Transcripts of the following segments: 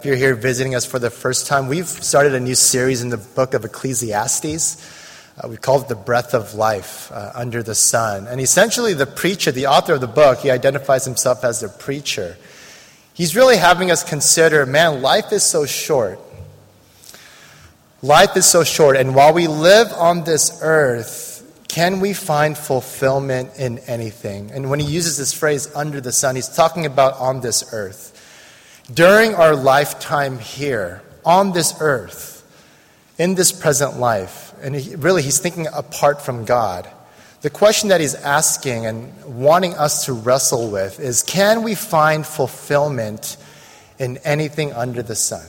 If you're here visiting us for the first time, we've started a new series in the book of Ecclesiastes. We call it The Breath of Life, Under the Sun. And essentially the preacher, the author of the book, he identifies himself as the preacher. He's really having us consider, man, life is so short. Life is so short, and while we live on this earth, can we find fulfillment in anything? And when he uses this phrase, under the sun, he's talking about on this earth. During our lifetime here, on this earth, in this present life, and he's thinking apart from God, the question that he's asking and wanting us to wrestle with is, can we find fulfillment in anything under the sun?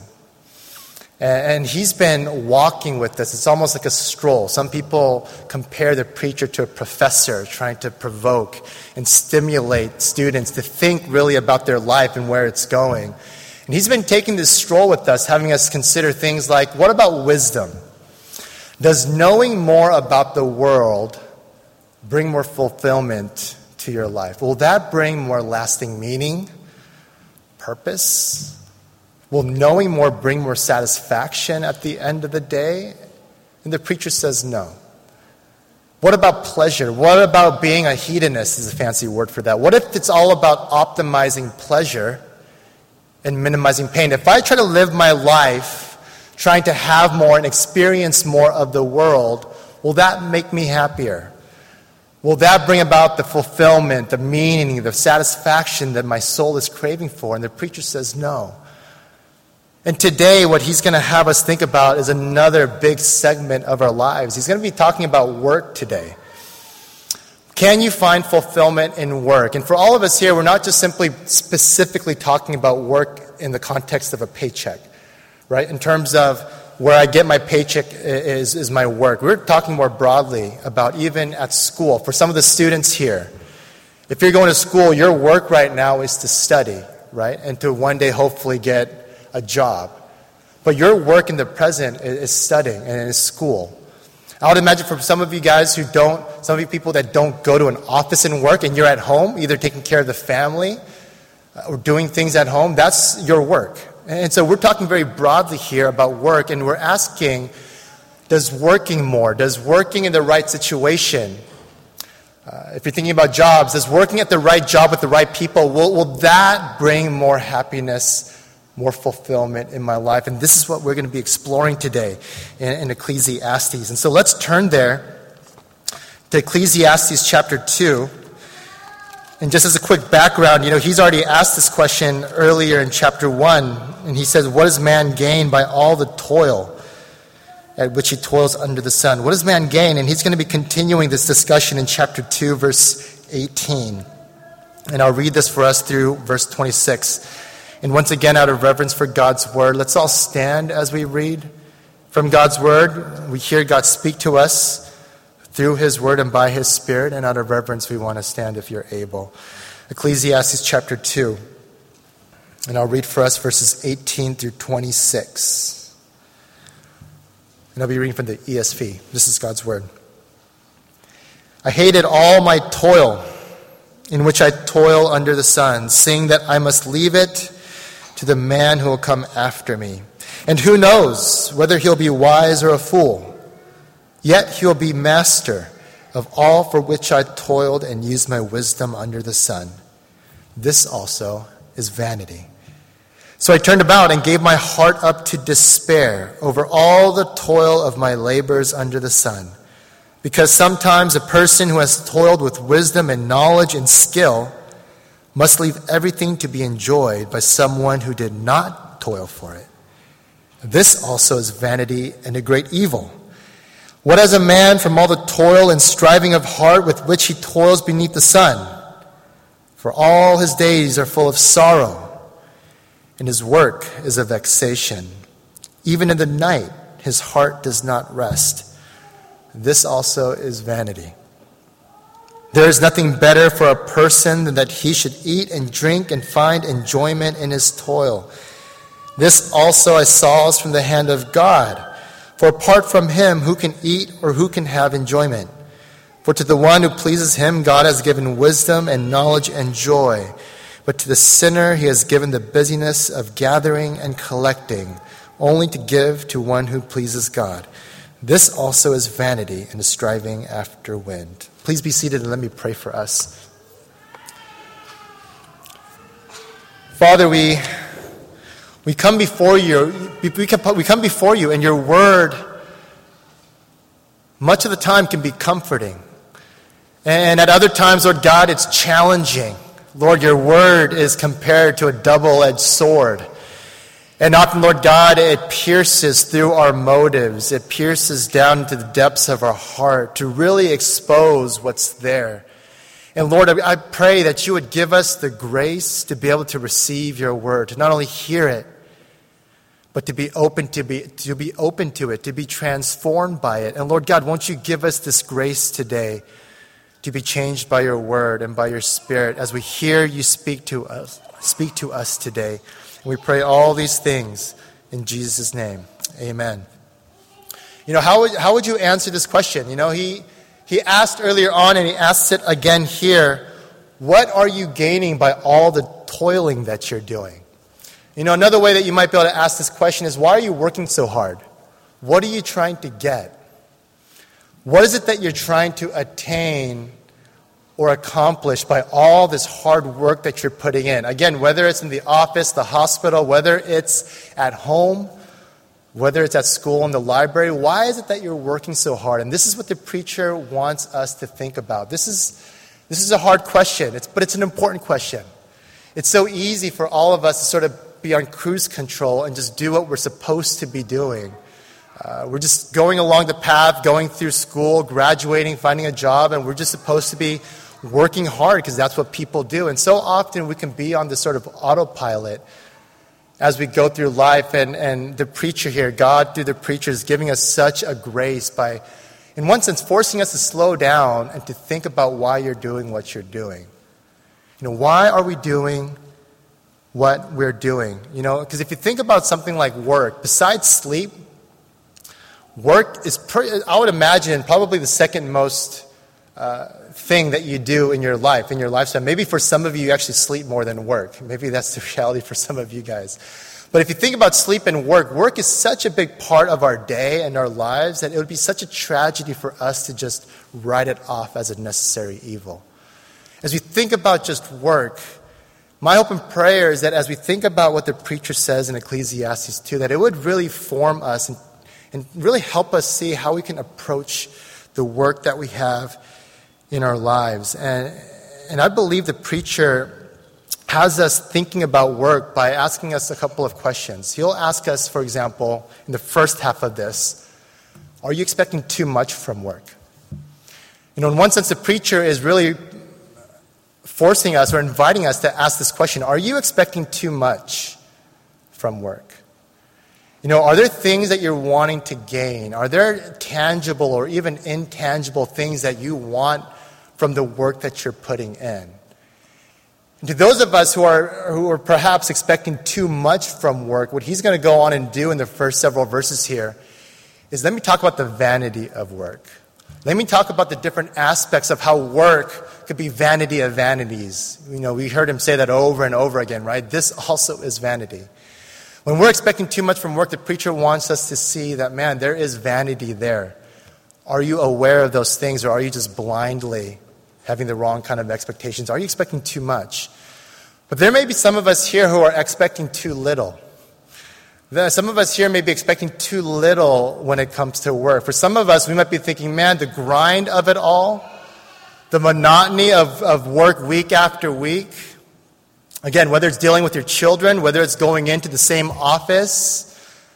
And he's been walking with this. It's almost like a stroll. Some people compare the preacher to a professor trying to provoke and stimulate students to think really about their life and where it's going. And he's been taking this stroll with us, having us consider things like, what about wisdom? Does knowing more about the world bring more fulfillment to your life? Will that bring more lasting meaning, purpose? Will knowing more bring more satisfaction at the end of the day? And the preacher says no. What about pleasure? What about being a hedonist is a fancy word for that. What if it's all about optimizing pleasure and minimizing pain? If I try to live my life trying to have more and experience more of the world, will that make me happier? Will that bring about the fulfillment, the meaning, the satisfaction that my soul is craving for? And the preacher says no. And today, what he's going to have us think about is another big segment of our lives. He's going to be talking about work today. Can you find fulfillment in work? And for all of us here, we're not just simply specifically talking about work in the context of a paycheck, right? In terms of where I get my paycheck is my work. We're talking more broadly about even at school. For some of the students here, if you're going to school, your work right now is to study, right? And to one day hopefully get a job. But your work in the present is studying and is school. I would imagine for some of you guys some of you people that don't go to an office and work and you're at home, either taking care of the family or doing things at home, that's your work. And so we're talking very broadly here about work, and we're asking, does working in the right situation, if you're thinking about jobs, does working at the right job with the right people, will that bring more happiness, more fulfillment in my life? And this is what we're going to be exploring today in Ecclesiastes. And so let's turn there to Ecclesiastes chapter 2. And just as a quick background, he's already asked this question earlier in chapter 1. And he says, what does man gain by all the toil at which he toils under the sun? What does man gain? And he's going to be continuing this discussion in chapter 2, verse 18. And I'll read this for us through verse 26. And once again, out of reverence for God's word, let's all stand as we read from God's word. We hear God speak to us through his word and by his spirit. And out of reverence, we want to stand if you're able. Ecclesiastes chapter 2. And I'll read for us verses 18 through 26. And I'll be reading from the ESV. This is God's word. I hated all my toil, in which I toil under the sun, seeing that I must leave it to the man who will come after me. And who knows whether he'll be wise or a fool? Yet he'll be master of all for which I toiled and used my wisdom under the sun. This also is vanity. So I turned about and gave my heart up to despair over all the toil of my labors under the sun. Because sometimes a person who has toiled with wisdom and knowledge and skill must leave everything to be enjoyed by someone who did not toil for it. This also is vanity and a great evil. What has a man from all the toil and striving of heart with which he toils beneath the sun? For all his days are full of sorrow, and his work is a vexation. Even in the night his heart does not rest. This also is vanity. There is nothing better for a person than that he should eat and drink and find enjoyment in his toil. This also I saw is from the hand of God. For apart from him, who can eat or who can have enjoyment? For to the one who pleases him, God has given wisdom and knowledge and joy. But to the sinner he has given the busyness of gathering and collecting, only to give to one who pleases God. This also is vanity and a striving after wind. Please be seated and let me pray for us. Father, we come before you. We come before you, and your word, much of the time, can be comforting. And at other times, Lord God, it's challenging. Lord, your word is compared to a double-edged sword. And often, Lord God, it pierces through our motives. It pierces down into the depths of our heart to really expose what's there. And Lord, I pray that you would give us the grace to be able to receive your word, to not only hear it, but to be open to it, to be transformed by it. And Lord God, won't you give us this grace today to be changed by your word and by your spirit as we hear you speak to us today. And we pray all these things in Jesus' name. Amen. You know, how would you answer this question? You know, he asked earlier on, and he asks it again here, what are you gaining by all the toiling that you're doing? You know, another way that you might be able to ask this question is, why are you working so hard? What are you trying to get? What is it that you're trying to attain or accomplish by all this hard work that you're putting in? Again, whether it's in the office, the hospital, whether it's at home, whether it's at school, in the library, why is it that you're working so hard? And this is what the preacher wants us to think about. This is a hard question, but it's an important question. It's so easy for all of us to sort of be on cruise control and just do what we're supposed to be doing. We're just going along the path, going through school, graduating, finding a job, and we're just supposed to be working hard because that's what people do. And so often we can be on this sort of autopilot as we go through life. And the preacher here, God through the preacher, is giving us such a grace by, in one sense, forcing us to slow down and to think about why you're doing what you're doing. You know, why are we doing what we're doing? You know, because if you think about something like work, besides sleep, work is, I would imagine, probably the second most thing that you do in your life, in your lifetime. Maybe for some of you, you actually sleep more than work. Maybe that's the reality for some of you guys. But if you think about sleep and work is such a big part of our day and our lives that it would be such a tragedy for us to just write it off as a necessary evil. As we think about just work, my hope and prayer is that as we think about what the preacher says in Ecclesiastes 2, that it would really form us and really help us see how we can approach the work that we have in our lives. And I believe the preacher has us thinking about work by asking us a couple of questions. He'll ask us, for example, in the first half of this, are you expecting too much from work? You know, in one sense, the preacher is really forcing us or inviting us to ask this question, are you expecting too much from work? You know, are there things that you're wanting to gain? Are there tangible or even intangible things that you want from the work that you're putting in? And to those of us who are perhaps expecting too much from work, what he's going to go on and do in the first several verses here is let me talk about the vanity of work. Let me talk about the different aspects of how work could be vanity of vanities. You know, we heard him say that over and over again, right? This also is vanity. When we're expecting too much from work, the preacher wants us to see that, man, there is vanity there. Are you aware of those things, or are you just blindly having the wrong kind of expectations? Are you expecting too much? But there may be some of us here who are expecting too little. Some of us here may be expecting too little when it comes to work. For some of us, we might be thinking, man, the grind of it all, the monotony of work week after week, again, whether it's dealing with your children, whether it's going into the same office,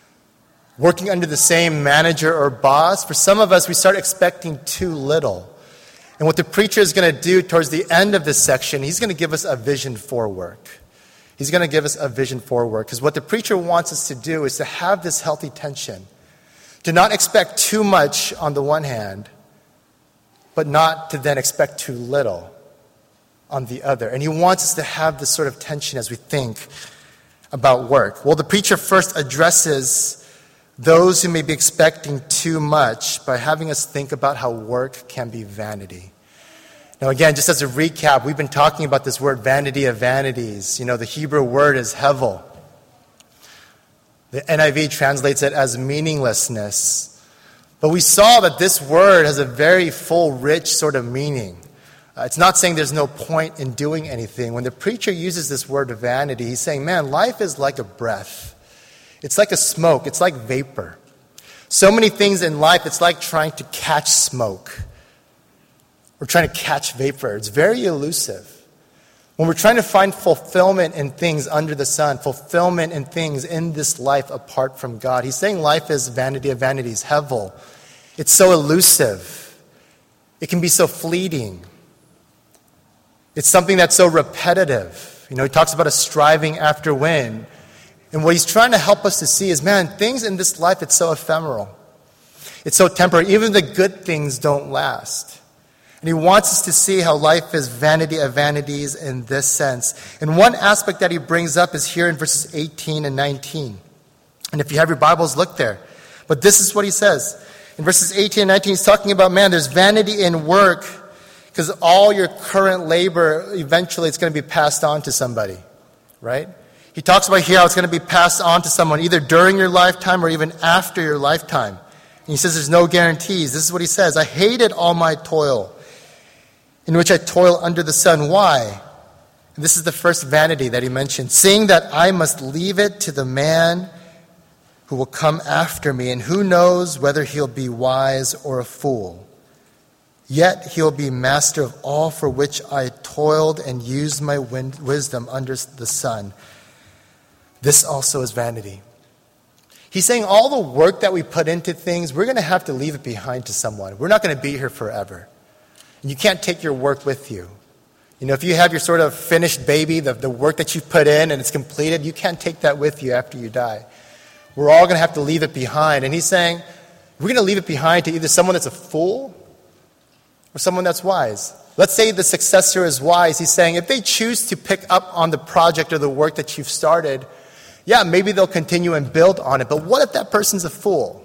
working under the same manager or boss, for some of us, we start expecting too little. And what the preacher is going to do towards the end of this section, he's going to give us a vision for work. He's going to give us a vision for work. Because what the preacher wants us to do is to have this healthy tension. To not expect too much on the one hand, but not to then expect too little on the other. And he wants us to have this sort of tension as we think about work. Well, the preacher first addresses those who may be expecting too much by having us think about how work can be vanity. Now again, just as a recap, we've been talking about this word vanity of vanities. The Hebrew word is hevel. The NIV translates it as meaninglessness. But we saw that this word has a very full, rich sort of meaning. It's not saying there's no point in doing anything. When the preacher uses this word of vanity, he's saying, man, life is like a breath. It's like a smoke. It's like vapor. So many things in life, it's like trying to catch smoke. We're trying to catch vapor. It's very elusive. When we're trying to find fulfillment in things under the sun, fulfillment in things in this life apart from God, he's saying life is vanity of vanities, hevel. It's so elusive. It can be so fleeting. It's something that's so repetitive. He talks about a striving after wind. And what he's trying to help us to see is, man, things in this life, it's so ephemeral. It's so temporary. Even the good things don't last. And he wants us to see how life is vanity of vanities in this sense. And one aspect that he brings up is here in verses 18 and 19. And if you have your Bibles, look there. But this is what he says. In verses 18 and 19, he's talking about, man, there's vanity in work, because all your current labor, eventually it's going to be passed on to somebody, right? He talks about here how it's going to be passed on to someone either during your lifetime or even after your lifetime. And he says there's no guarantees. This is what he says. I hated all my toil, in which I toil under the sun. Why? And this is the first vanity that he mentioned. Seeing that I must leave it to the man who will come after me, and who knows whether he'll be wise or a fool. Yet he'll be master of all for which I toiled and used my wisdom under the sun. This also is vanity. He's saying all the work that we put into things, we're going to have to leave it behind to someone. We're not going to be here forever. And you can't take your work with you. If you have your sort of finished baby, the work that you put in and it's completed, you can't take that with you after you die. We're all going to have to leave it behind. And he's saying we're going to leave it behind to either someone that's a fool or someone that's wise. Let's say the successor is wise. He's saying if they choose to pick up on the project or the work that you've started, yeah, maybe they'll continue and build on it. But what if that person's a fool?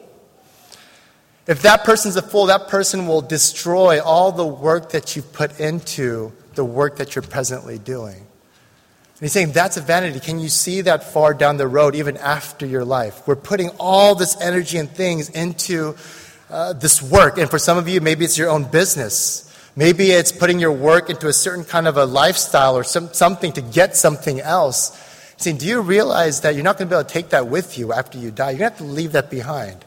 If that person's a fool, that person will destroy all the work that you've put into the work that you're presently doing. And he's saying that's a vanity. Can you see that far down the road, even after your life? We're putting all this energy and things into this work. And for some of you, maybe it's your own business. Maybe it's putting your work into a certain kind of a lifestyle or something to get something else. He's saying, do you realize that you're not going to be able to take that with you after you die? You're going to have to leave that behind.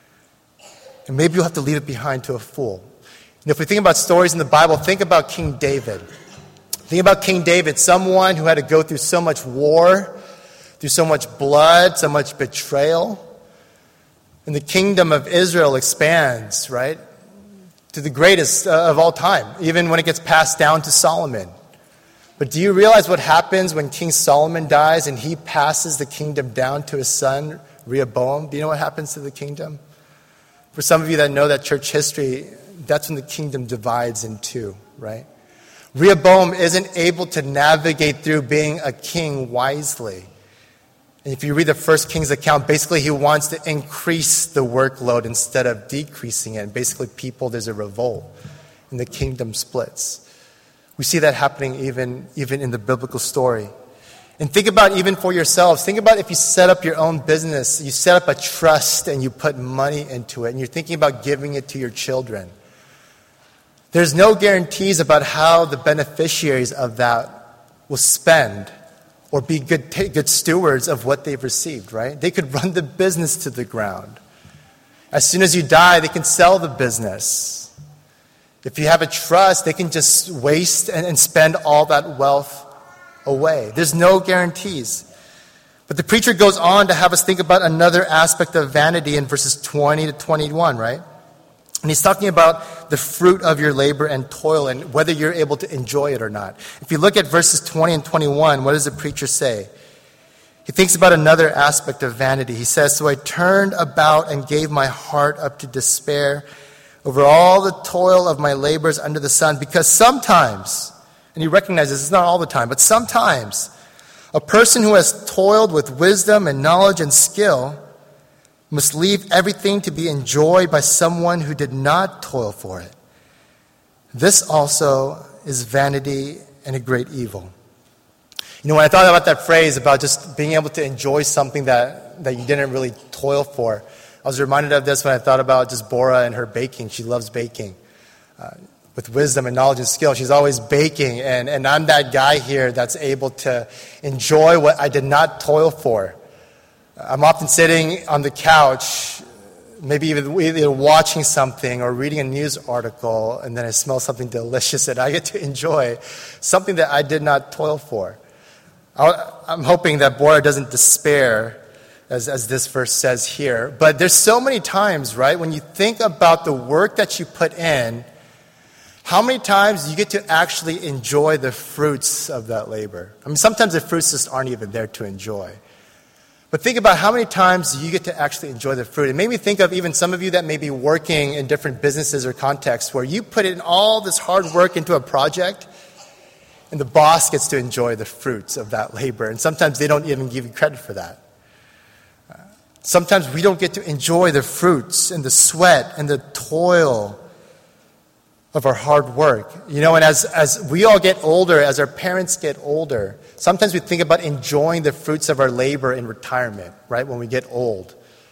And maybe you'll have to leave it behind to a fool. And if we think about stories in the Bible, think about King David. Think about King David, someone who had to go through so much war, through so much blood, so much betrayal. And the kingdom of Israel expands, right, to the greatest of all time, even when it gets passed down to Solomon. But do you realize what happens when King Solomon dies and he passes the kingdom down to his son, Rehoboam? Do you know what happens to the kingdom? For some of you that know that church history, that's when the kingdom divides in two, right? Rehoboam isn't able to navigate through being a king wisely. And if you read the First Kings account, basically he wants to increase the workload instead of decreasing it. And basically there's a revolt and the kingdom splits. We see that happening even in the biblical story. And think about even for yourselves. Think about if you set up your own business, you set up a trust and you put money into it and you're thinking about giving it to your children. There's no guarantees about how the beneficiaries of that will spend or be good stewards of what they've received, right? They could run the business to the ground. As soon as you die, they can sell the business. If you have a trust, they can just waste and spend all that wealth away. There's no guarantees. But the preacher goes on to have us think about another aspect of vanity in verses 20 to 21, right? And he's talking about the fruit of your labor and toil and whether you're able to enjoy it or not. If you look at verses 20 and 21, what does the preacher say? He thinks about another aspect of vanity. He says, so I turned about and gave my heart up to despair over all the toil of my labors under the sun, because sometimes, and he recognizes it's not all the time, but sometimes a person who has toiled with wisdom and knowledge and skill must leave everything to be enjoyed by someone who did not toil for it. This also is vanity and a great evil. You know, when I thought about that phrase about just being able to enjoy something that you didn't really toil for, I was reminded of this when I thought about just Bora and her baking. She loves baking. With wisdom and knowledge and skill, she's always baking. And I'm that guy here that's able to enjoy what I did not toil for. I'm often sitting on the couch, maybe even either watching something or reading a news article, and then I smell something delicious and I get to enjoy something that I did not toil for. I'm hoping that Bora doesn't despair, as this verse says here. But there's so many times, right, when you think about the work that you put in, how many times you get to actually enjoy the fruits of that labor? I mean, sometimes the fruits just aren't even there to enjoy. But think about how many times you get to actually enjoy the fruit. It made me think of even some of you that may be working in different businesses or contexts where you put in all this hard work into a project, and the boss gets to enjoy the fruits of that labor. And sometimes they don't even give you credit for that. Sometimes we don't get to enjoy the fruits and the sweat and the toil of our hard work. You know, and as we all get older, as our parents get older, sometimes we think about enjoying the fruits of our labor in retirement, right, when we get old.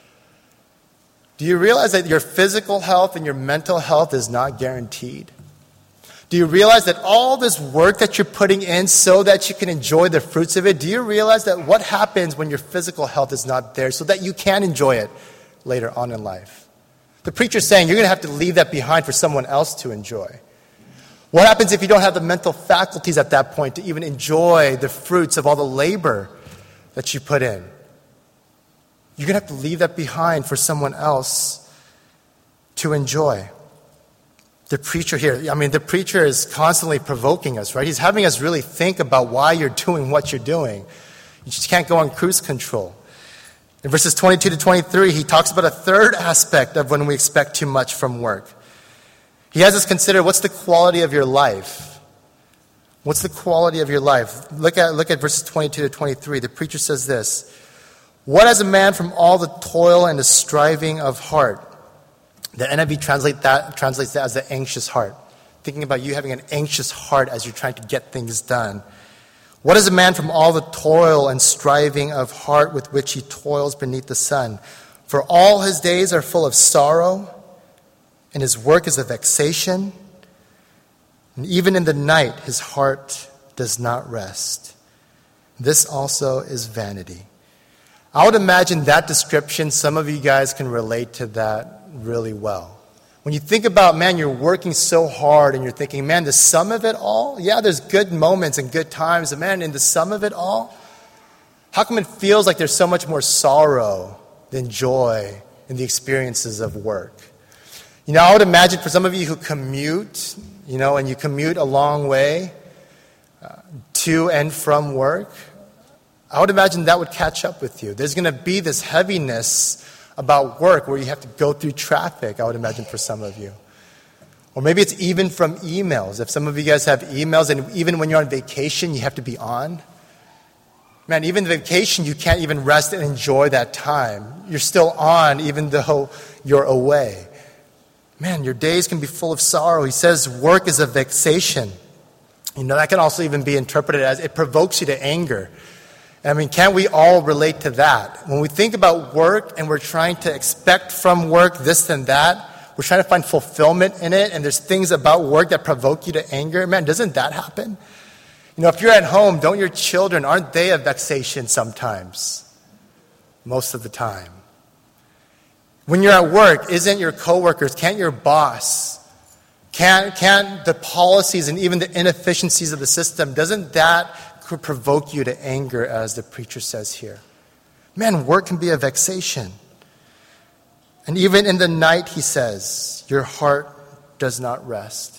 Do you realize that your physical health and your mental health is not guaranteed? Do you realize that all this work that you're putting in so that you can enjoy the fruits of it, do you realize that what happens when your physical health is not there so that you can enjoy it later on in life? The preacher's saying you're going to have to leave that behind for someone else to enjoy. What happens if you don't have the mental faculties at that point to even enjoy the fruits of all the labor that you put in? You're going to have to leave that behind for someone else to enjoy. The preacher here, the preacher is constantly provoking us, right? He's having us really think about why you're doing what you're doing. You just can't go on cruise control. In verses 22 to 23, he talks about a third aspect of when we expect too much from work. He has us consider what's the quality of your life. What's the quality of your life? Look at verses 22 to 23. The preacher says this: "What has a man from all the toil and the striving of heart?" The NIV translates that as the anxious heart. Thinking about you having an anxious heart as you're trying to get things done. "What is a man from all the toil and striving of heart with which he toils beneath the sun? For all his days are full of sorrow, and his work is a vexation. And even in the night his heart does not rest. This also is vanity." I would imagine that description, some of you guys can relate to that really well. When you think about, man, you're working so hard and you're thinking, man, the sum of it all, yeah, there's good moments and good times, but man, in the sum of it all, how come it feels like there's so much more sorrow than joy in the experiences of work? You know, I would imagine for some of you who commute, and you commute a long way to and from work, I would imagine that would catch up with you. There's going to be this heaviness about work where you have to go through traffic, I would imagine, for some of you. Or maybe it's even from emails. If some of you guys have emails, and even when you're on vacation, you have to be on. Man, even vacation, you can't even rest and enjoy that time. You're still on even though you're away. Man, your days can be full of sorrow. He says work is a vexation. That can also even be interpreted as it provokes you to anger. Can't we all relate to that? When we think about work and we're trying to expect from work this and that, we're trying to find fulfillment in it, and there's things about work that provoke you to anger. Man, doesn't that happen? If you're at home, don't your children, aren't they a vexation sometimes? Most of the time. When you're at work, isn't your coworkers, can't your boss, can't the policies and even the inefficiencies of the system, doesn't that could provoke you to anger, as the preacher says here? Man, work can be a vexation. And even in the night, he says, your heart does not rest.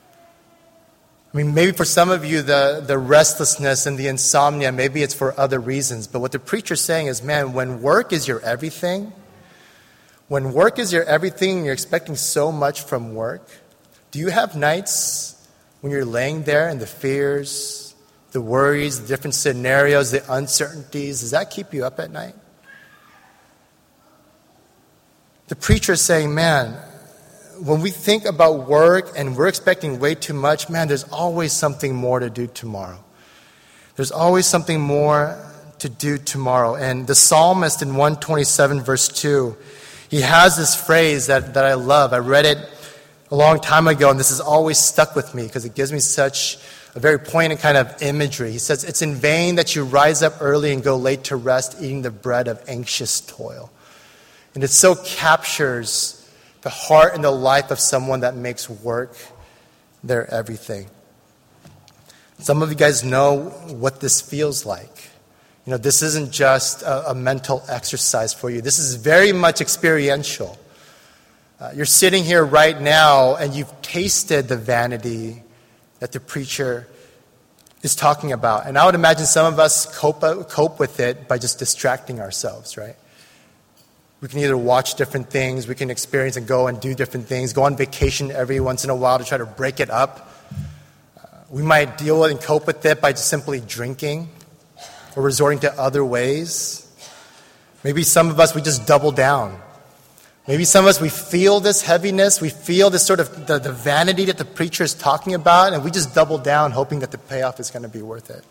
Maybe for some of you, the restlessness and the insomnia, maybe it's for other reasons. But what the preacher's saying is, man, when work is your everything, and you're expecting so much from work, do you have nights when you're laying there and the fears, the worries, the different scenarios, the uncertainties, does that keep you up at night? The preacher is saying, man, when we think about work and we're expecting way too much, man, there's always something more to do tomorrow. There's always something more to do tomorrow. And the psalmist in 127 verse 2, he has this phrase that I love. I read it a long time ago, and this has always stuck with me because it gives me such a very poignant kind of imagery. He says, "It's in vain that you rise up early and go late to rest, eating the bread of anxious toil." And it so captures the heart and the life of someone that makes work their everything. Some of you guys know what this feels like. You know, this isn't just a mental exercise for you. This is very much experiential. You're sitting here right now and you've tasted the vanity that the preacher is talking about. And I would imagine some of us cope with it by just distracting ourselves, right? We can either watch different things, we can experience and go and do different things, go on vacation every once in a while to try to break it up. We might deal with and cope with it by just simply drinking or resorting to other ways. Maybe some of us, we just double down. Maybe some of us, we feel this heaviness, we feel this sort of the vanity that the preacher is talking about, and we just double down hoping that the payoff is going to be worth it.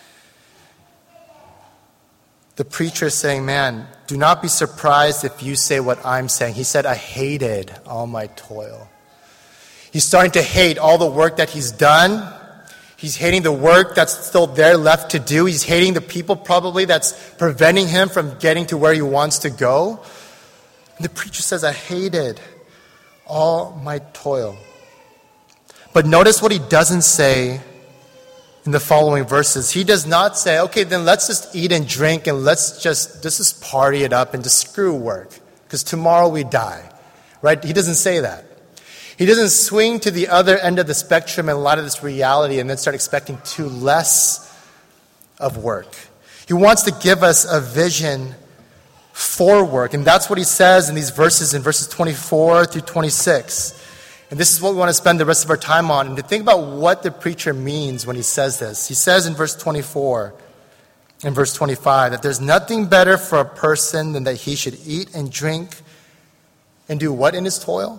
The preacher is saying, man, do not be surprised if you say what I'm saying. He said, I hated all my toil. He's starting to hate all the work that he's done. He's hating the work that's still there left to do. He's hating the people probably that's preventing him from getting to where he wants to go. And the preacher says, I hated all my toil. But notice what he doesn't say in the following verses. He does not say, okay, then let's just eat and drink and let's just party it up and just screw work because tomorrow we die, right? He doesn't say that. He doesn't swing to the other end of the spectrum in light of this reality and then start expecting too less of work. He wants to give us a vision for work. And that's what he says in these verses, in verses 24 through 26. And this is what we want to spend the rest of our time on. And to think about what the preacher means when he says this. He says in verse 24 and verse 25 that there's nothing better for a person than that he should eat and drink and do what in his toil?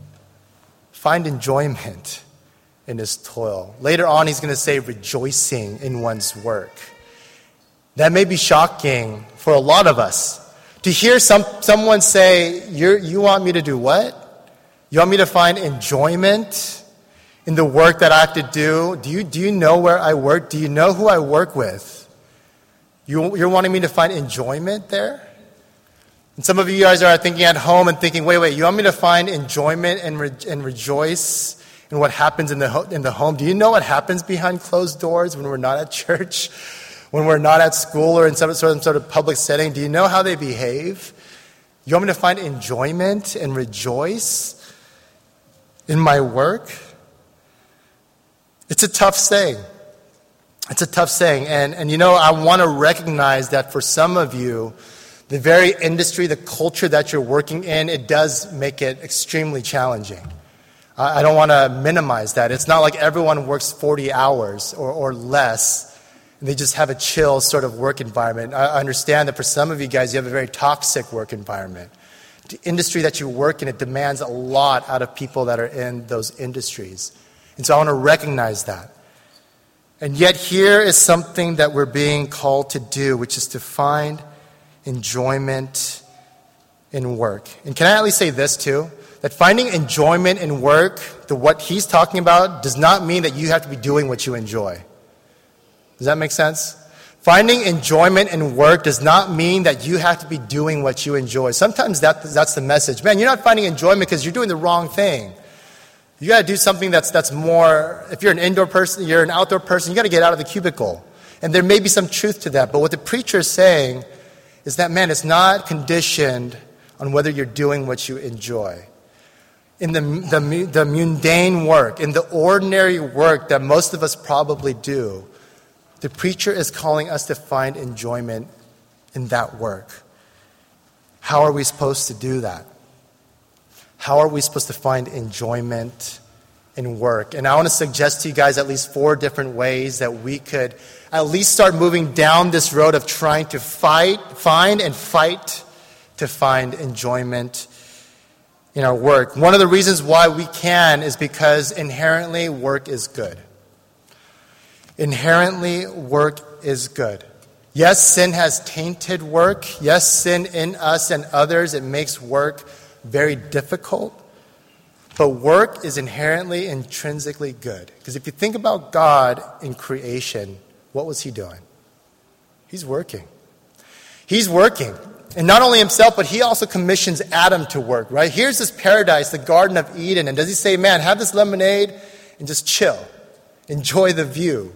Find enjoyment in his toil. Later on, he's going to say rejoicing in one's work. That may be shocking for a lot of us. To hear someone say, you want me to do what? You want me to find enjoyment in the work that I have to do? Do you know where I work? Do you know who I work with? You're wanting me to find enjoyment there? And some of you guys are thinking at home and thinking, wait, you want me to find enjoyment and rejoice in what happens in the home? Do you know what happens behind closed doors when we're not at church? When we're not at school or in some sort of public setting? Do you know how they behave? You want me to find enjoyment and rejoice in my work? It's a tough saying. It's a tough saying. And you know, I want to recognize that for some of you, the very industry, the culture that you're working in, it does make it extremely challenging. I don't want to minimize that. It's not like everyone works 40 hours or less, and they just have a chill sort of work environment. I understand that for some of you guys, you have a very toxic work environment. The industry that you work in, it demands a lot out of people that are in those industries. And so I want to recognize that. And yet here is something that we're being called to do, which is to find enjoyment in work. And can I at least say this too? That finding enjoyment in work, what he's talking about, does not mean that you have to be doing what you enjoy. Does that make sense? Finding enjoyment in work does not mean that you have to be doing what you enjoy. Sometimes that's the message. Man, you're not finding enjoyment because you're doing the wrong thing. You got to do something that's more, if you're an indoor person, you're an outdoor person, you got to get out of the cubicle. And there may be some truth to that. But what the preacher is saying is that, man, it's not conditioned on whether you're doing what you enjoy. In the mundane work, in the ordinary work that most of us probably do, the preacher is calling us to find enjoyment in that work. How are we supposed to do that? How are we supposed to find enjoyment in work? And I want to suggest to you guys at least 4 different ways that we could at least start moving down this road of trying to find to find enjoyment in our work. One of the reasons why we can is because inherently work is good. Inherently work is good. Yes, sin has tainted work. Yes, sin in us and others, it makes work very difficult. But work is inherently, intrinsically good. Because if you think about God in creation, what was he doing? He's working. He's working. And not only himself, but he also commissions Adam to work, right? Here's this paradise, the Garden of Eden. And does he say, man, have this lemonade and just chill. Enjoy the view.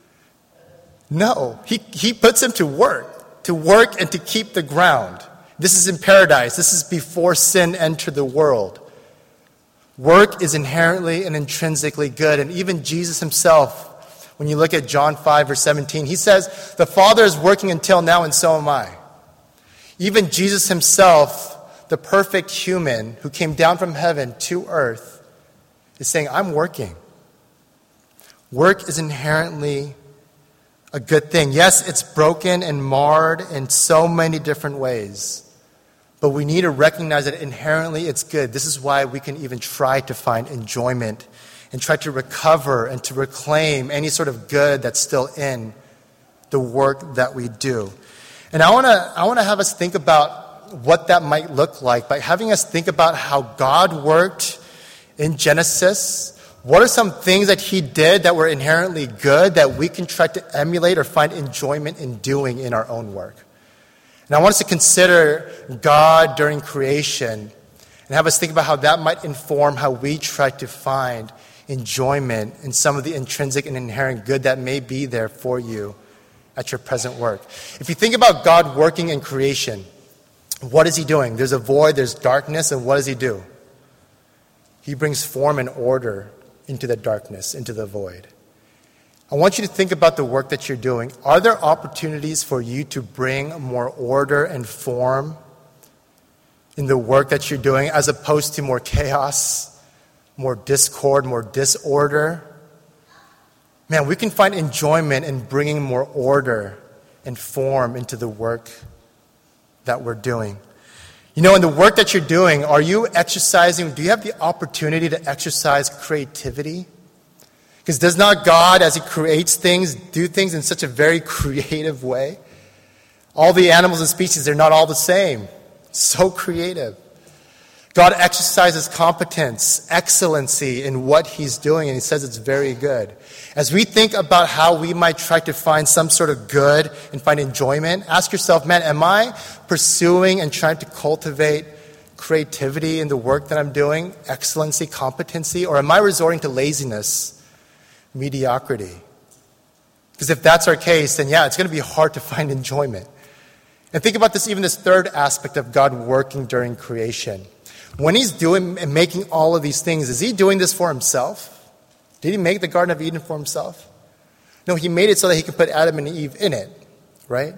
No, he puts him to work and to keep the ground. This is in paradise. This is before sin entered the world. Work is inherently and intrinsically good. And even Jesus himself, when you look at John 5, verse 17, he says, the Father is working until now, and so am I. Even Jesus himself, the perfect human who came down from heaven to earth, is saying, I'm working. Work is inherently a good thing. Yes, it's broken and marred in so many different ways. But we need to recognize that inherently it's good. This is why we can even try to find enjoyment and try to recover and to reclaim any sort of good that's still in the work that we do. And I want to have us think about what that might look like by having us think about how God worked in Genesis. What are some things that he did that were inherently good that we can try to emulate or find enjoyment in doing in our own work? And I want us to consider God during creation and have us think about how that might inform how we try to find enjoyment in some of the intrinsic and inherent good that may be there for you at your present work. If you think about God working in creation, what is he doing? There's a void, there's darkness, and what does he do? He brings form and order into the darkness, into the void. I want you to think about the work that you're doing. Are there opportunities for you to bring more order and form in the work that you're doing as opposed to more chaos, more discord, more disorder? Man, we can find enjoyment in bringing more order and form into the work that we're doing. You know, in the work that you're doing, are you exercising, do you have the opportunity to exercise creativity? Because does not God, as he creates things, do things in such a very creative way? All the animals and species, they're not all the same. So creative. God exercises competence, excellency in what he's doing, and he says it's very good. As we think about how we might try to find some sort of good and find enjoyment, ask yourself, man, am I pursuing and trying to cultivate creativity in the work that I'm doing, excellency, competency, or am I resorting to laziness, mediocrity? Because if that's our case, then yeah, it's going to be hard to find enjoyment. And think about this, even this third aspect of God working during creation. When he's doing and making all of these things, is he doing this for himself? Did he make the Garden of Eden for himself? No, he made it so that he could put Adam and Eve in it, right?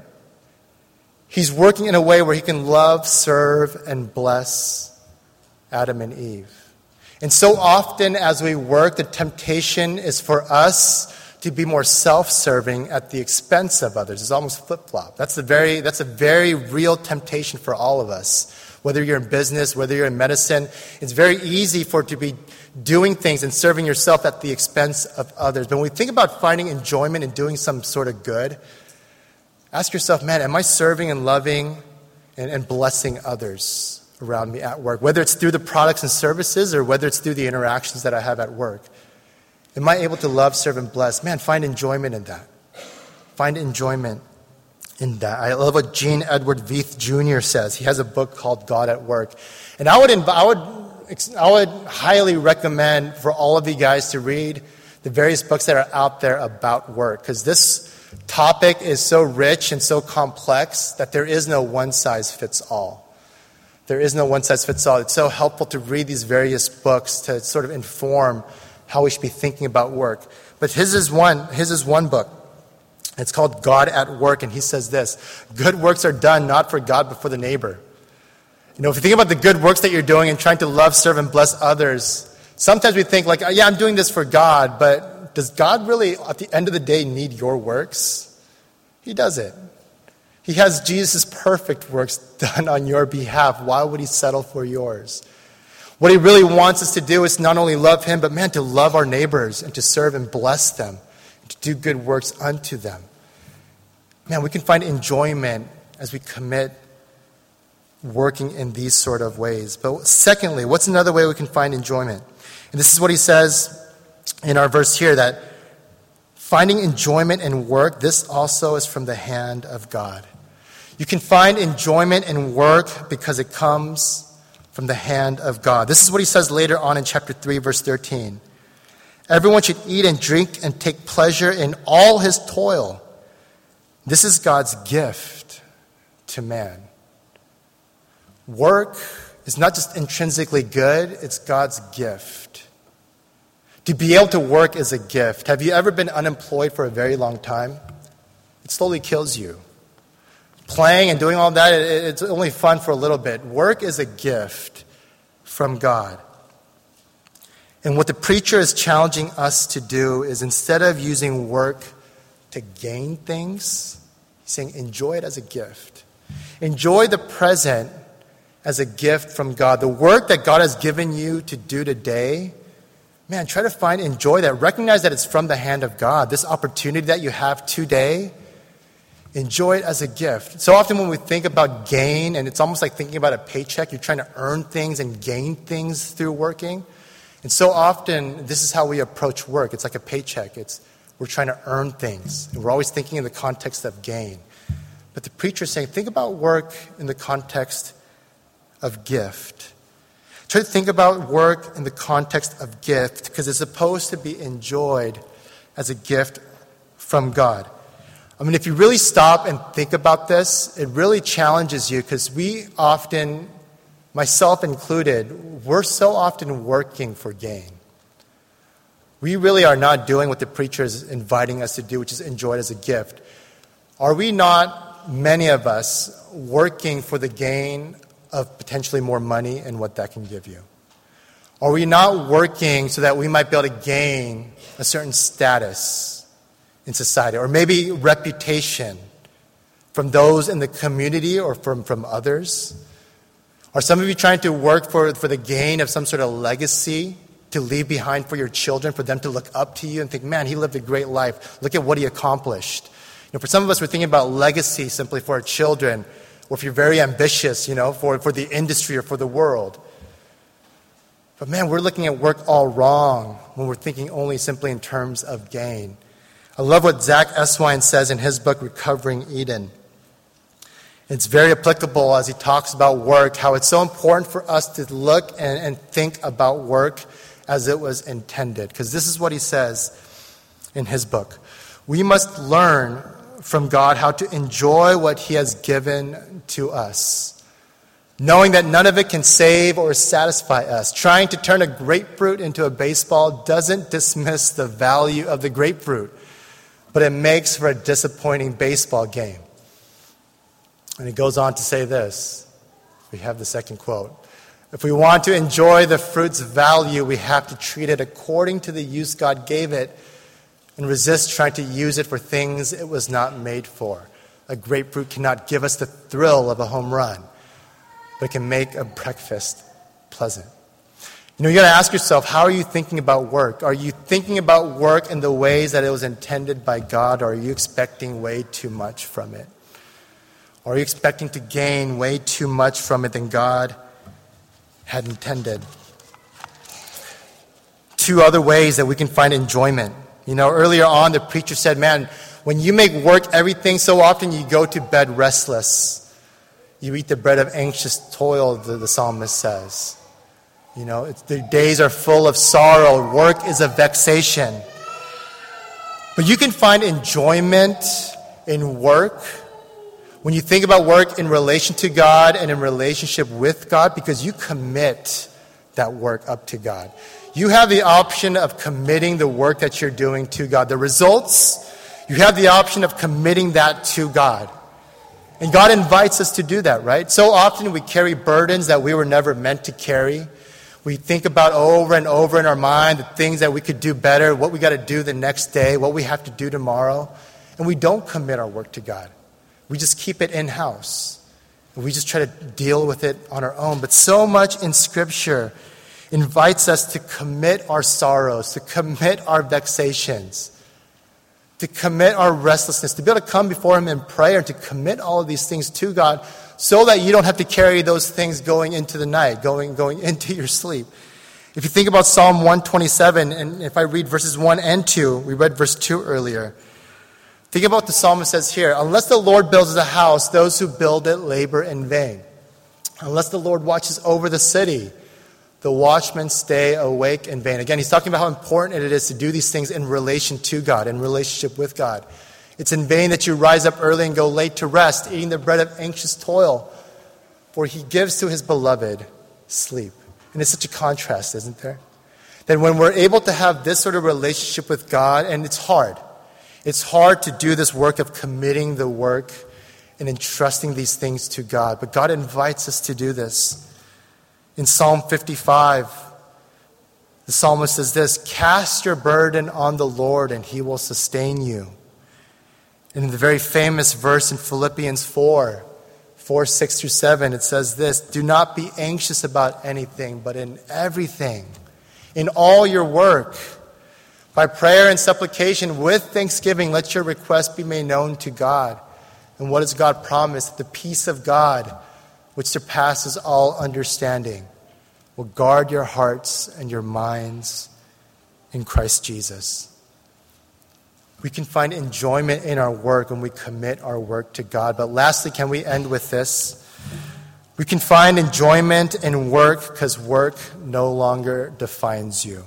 He's working in a way where he can love, serve, and bless Adam and Eve. And so often as we work, the temptation is for us to be more self-serving at the expense of others. It's almost flip-flop. That's a very real temptation for all of us. Whether you're in business, whether you're in medicine, it's very easy for it to be doing things and serving yourself at the expense of others. But when we think about finding enjoyment and doing some sort of good, ask yourself, man, am I serving and loving and blessing others around me at work? Whether it's through the products and services or whether it's through the interactions that I have at work. Am I able to love, serve, and bless? Man, find enjoyment in that. Find enjoyment in that. I love what Gene Edward Veith Jr. says. He has a book called God at Work. And I would highly recommend for all of you guys to read the various books that are out there about work, because this topic is so rich and so complex that there is no one-size-fits-all. There is no one-size-fits-all. It's so helpful to read these various books to sort of inform how we should be thinking about work. But his is one book. It's called God at Work, and he says this: good works are done not for God but for the neighbor. You know, if you think about the good works that you're doing and trying to love, serve, and bless others, sometimes we think like, yeah, I'm doing this for God, but does God really, at the end of the day, need your works? He doesn't. He has Jesus' perfect works done on your behalf. Why would he settle for yours? What he really wants us to do is not only love him, but man, to love our neighbors and to serve and bless them, and to do good works unto them. Man, we can find enjoyment as we commit working in these sort of ways. But secondly, what's another way we can find enjoyment? And this is what he says in our verse here, that finding enjoyment in work, this also is from the hand of God. You can find enjoyment in work because it comes from the hand of God. This is what he says later on in chapter 3, verse 13. Everyone should eat and drink and take pleasure in all his toil. This is God's gift to man. Work is not just intrinsically good, it's God's gift. To be able to work is a gift. Have you ever been unemployed for a very long time? It slowly kills you. Playing and doing all that, it's only fun for a little bit. Work is a gift from God. And what the preacher is challenging us to do is, instead of using work to gain things, he's saying enjoy it as a gift. Enjoy the present as a gift from God. The work that God has given you to do today, man, try to enjoy that. Recognize that it's from the hand of God. This opportunity that you have today, enjoy it as a gift. So often when we think about gain, and it's almost like thinking about a paycheck, you're trying to earn things and gain things through working. And so often, this is how we approach work. It's like a paycheck. We're trying to earn things. And we're always thinking in the context of gain. But the preacher is saying, think about work in the context of gift. Try to think about work in the context of gift, because it's supposed to be enjoyed as a gift from God. I mean, if you really stop and think about this, it really challenges you, because we often, myself included, we're so often working for gain. We really are not doing what the preacher is inviting us to do, which is enjoy it as a gift. Are we not, many of us, working for the gain of potentially more money and what that can give you? Are we not working so that we might be able to gain a certain status in society, or maybe reputation from those in the community or from others? Are some of you trying to work for the gain of some sort of legacy to leave behind for your children, for them to look up to you and think, man, he lived a great life. Look at what he accomplished. For some of us, we're thinking about legacy simply for our children, or if you're very ambitious, for the industry or for the world. But man, we're looking at work all wrong when we're thinking only simply in terms of gain. I love what Zach Eswine says in his book, Recovering Eden. It's very applicable as he talks about work, how it's so important for us to look and think about work as it was intended. Because this is what he says in his book. We must learn from God how to enjoy what he has given to us, knowing that none of it can save or satisfy us. Trying to turn a grapefruit into a baseball doesn't dismiss the value of the grapefruit, but it makes for a disappointing baseball game. And he goes on to say this. We have the second quote. If we want to enjoy the fruit's value, we have to treat it according to the use God gave it and resist trying to use it for things it was not made for. A grapefruit cannot give us the thrill of a home run, but it can make a breakfast pleasant. You got to ask yourself, how are you thinking about work? Are you thinking about work in the ways that it was intended by God, or are you expecting way too much from it? Or are you expecting to gain way too much from it than God had intended? Two other ways that we can find enjoyment. Earlier on, the preacher said, man, when you make work everything, so often you go to bed restless. You eat the bread of anxious toil, the psalmist says. The days are full of sorrow. Work is a vexation. But you can find enjoyment in work when you think about work in relation to God and in relationship with God, because you commit that work up to God. You have the option of committing the work that you're doing to God. The results, you have the option of committing that to God. And God invites us to do that, right? So often we carry burdens that we were never meant to carry. We think about over and over in our mind the things that we could do better, what we got to do the next day, what we have to do tomorrow. And we don't commit our work to God. We just keep it in-house. We just try to deal with it on our own. But so much in Scripture invites us to commit our sorrows, to commit our vexations, to commit our restlessness, to be able to come before him in prayer, and to commit all of these things to God so that you don't have to carry those things going into the night, going into your sleep. If you think about Psalm 127, and if I read verses 1 and 2, we read verse 2 earlier. Think about what the psalmist says here. Unless the Lord builds a house, those who build it labor in vain. Unless the Lord watches over the city, the watchmen stay awake in vain. Again, he's talking about how important it is to do these things in relation to God, in relationship with God. It's in vain that you rise up early and go late to rest, eating the bread of anxious toil, for he gives to his beloved sleep. And it's such a contrast, isn't there? That when we're able to have this sort of relationship with God, and it's hard. It's hard to do this work of committing the work and entrusting these things to God. But God invites us to do this. In Psalm 55, the psalmist says this, "Cast your burden on the Lord and he will sustain you." And in the very famous verse in Philippians 4, 6 through 7, it says this, "Do not be anxious about anything, but in everything, in all your work, by prayer and supplication with thanksgiving, let your requests be made known to God." And what does God promise? The peace of God, which surpasses all understanding, will guard your hearts and your minds in Christ Jesus. We can find enjoyment in our work when we commit our work to God. But lastly, can we end with this? We can find enjoyment in work because work no longer defines you.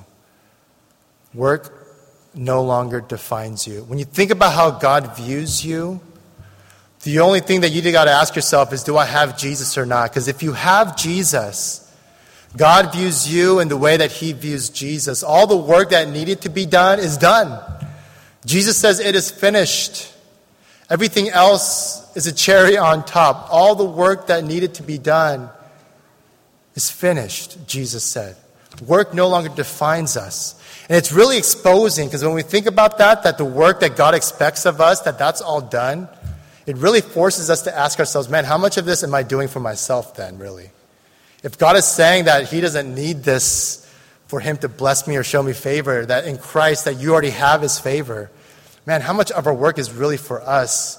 Work no longer defines you. When you think about how God views you, the only thing that you got to ask yourself is, do I have Jesus or not? Because if you have Jesus, God views you in the way that he views Jesus. All the work that needed to be done is done. Jesus says it is finished. Everything else is a cherry on top. All the work that needed to be done is finished, Jesus said. Work no longer defines us. And it's really exposing, because when we think about that the work that God expects of us, that's all done, it really forces us to ask ourselves, man, how much of this am I doing for myself then, really? If God is saying that he doesn't need this for him to bless me or show me favor, that in Christ that you already have his favor, man, how much of our work is really for us?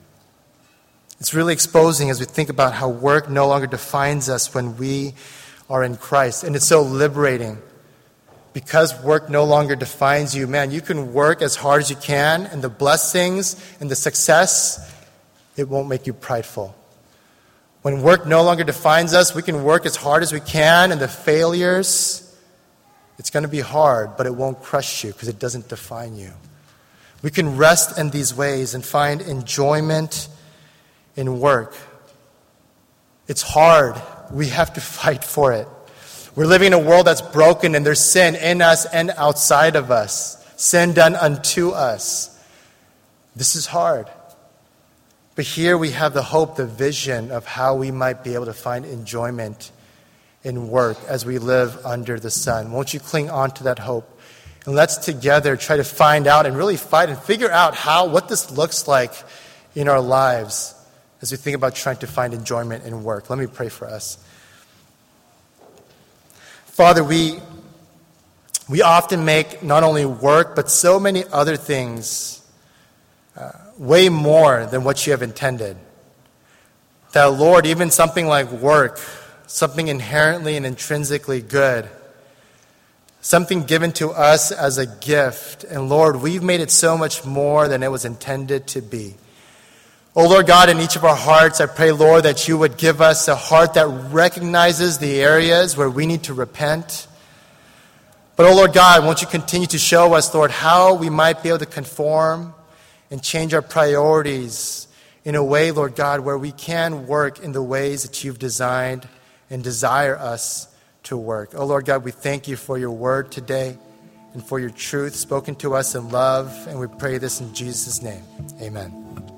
It's really exposing as we think about how work no longer defines us when we are in Christ. And it's so liberating. Because work no longer defines you, man, you can work as hard as you can, and the blessings and the success, it won't make you prideful. When work no longer defines us, we can work as hard as we can, and the failures, it's going to be hard, but it won't crush you because it doesn't define you. We can rest in these ways and find enjoyment in work. It's hard. We have to fight for it. We're living in a world that's broken, and there's sin in us and outside of us. Sin done unto us. This is hard. But here we have the hope, the vision of how we might be able to find enjoyment in work as we live under the sun. Won't you cling on to that hope? And let's together try to find out and really fight and figure out what this looks like in our lives as we think about trying to find enjoyment in work. Let me pray for us. Father, we often make not only work, but so many other things way more than what you have intended. That, Lord, even something like work, something inherently and intrinsically good, something given to us as a gift, and Lord, we've made it so much more than it was intended to be. Oh, Lord God, in each of our hearts, I pray, Lord, that you would give us a heart that recognizes the areas where we need to repent. But, oh, Lord God, won't you continue to show us, Lord, how we might be able to conform and change our priorities in a way, Lord God, where we can work in the ways that you've designed and desire us to work. Oh, Lord God, we thank you for your word today and for your truth spoken to us in love, and we pray this in Jesus' name. Amen.